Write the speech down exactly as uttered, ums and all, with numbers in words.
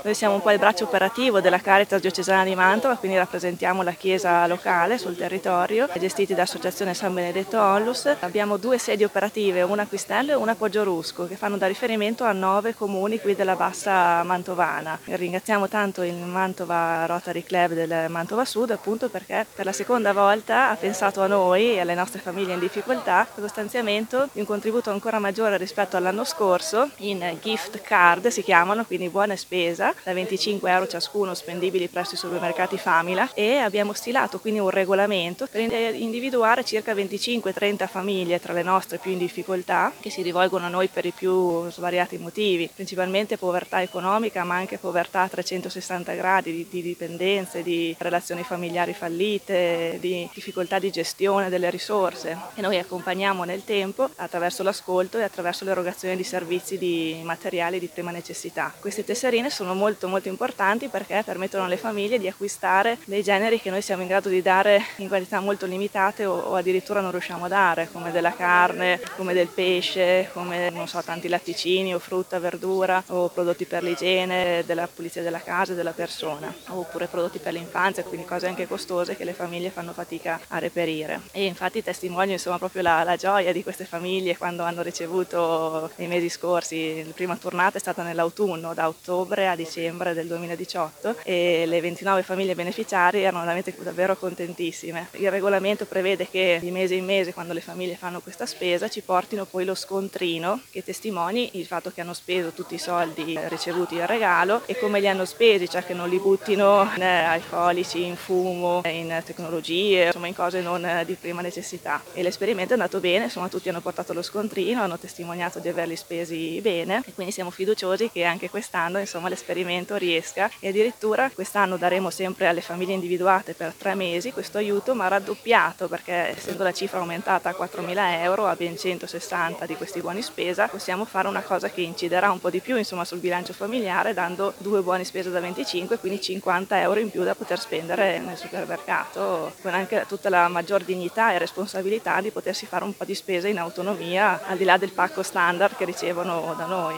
Noi siamo un po' il braccio operativo della Caritas Diocesana di Mantova, quindi rappresentiamo la chiesa locale sul territorio, gestiti dall'Associazione San Benedetto Onlus. Abbiamo due sedi operative, una a Quistello e una a Poggiorusco, che fanno da riferimento a nove comuni qui della bassa mantovana. Ringraziamo tanto il Mantova Rotary Club del Mantova Sud, appunto perché per la seconda volta ha pensato a noi e alle nostre famiglie in difficoltà per lo stanziamento di un contributo ancora maggiore rispetto all'anno scorso in gift card, si chiamano, quindi buona spesa, da venticinque euro ciascuno spendibili presso i supermercati Famila, e abbiamo stilato quindi un regolamento per individuare circa venticinque trenta famiglie tra le nostre più in difficoltà che si rivolgono a noi per i più svariati motivi, principalmente povertà economica ma anche povertà a trecentosessanta gradi, di, di dipendenze, di relazioni familiari fallite, di difficoltà di gestione delle risorse, e noi accompagniamo nel tempo attraverso l'ascolto e attraverso l'erogazione di servizi di materiali di prima necessità. Queste tesserine sono molto molto importanti perché permettono alle famiglie di acquistare dei generi che noi siamo in grado di dare in quantità molto limitate o, o addirittura non riusciamo a dare, come della carne, come del pesce, come non so, tanti latticini o frutta, verdura o prodotti per l'igiene, della pulizia della casa e della persona, oppure prodotti per l'infanzia, quindi cose anche costose che le famiglie fanno fatica a reperire. E infatti testimonio insomma proprio la, la gioia di queste famiglie quando hanno ricevuto nei mesi scorsi. La prima tornata è stata nell'autunno, da ottobre a dicembre del duemiladiciotto, e le ventinove famiglie beneficiarie erano veramente davvero contentissime. Il regolamento prevede che di mese in mese, quando le famiglie fanno questa spesa, ci portino poi lo scontrino che testimoni il fatto che hanno speso tutti i soldi ricevuti in regalo e come li hanno spesi, cioè che non li buttino in alcolici, in fumo, in tecnologie, insomma in cose non di prima necessità. E l'esperimento è andato bene, insomma tutti hanno portato lo scontrino, hanno testimoniato di averli spesi bene e quindi siamo fiduciosi che anche quest'anno insomma l'esperimento riesca, e addirittura quest'anno daremo sempre alle famiglie individuate per tre mesi questo aiuto, ma raddoppiato, perché essendo la cifra aumentata a quattromila euro, a ben centosessanta di questi buoni spesa, possiamo fare una cosa che inciderà un po' di più insomma sul bilancio familiare, dando due buoni spesa da venticinque, quindi cinquanta euro in più da poter spendere nel supermercato, con anche tutta la maggior dignità e responsabilità di potersi fare un po' di spesa in autonomia al di là del pacco standard che ricevono da noi.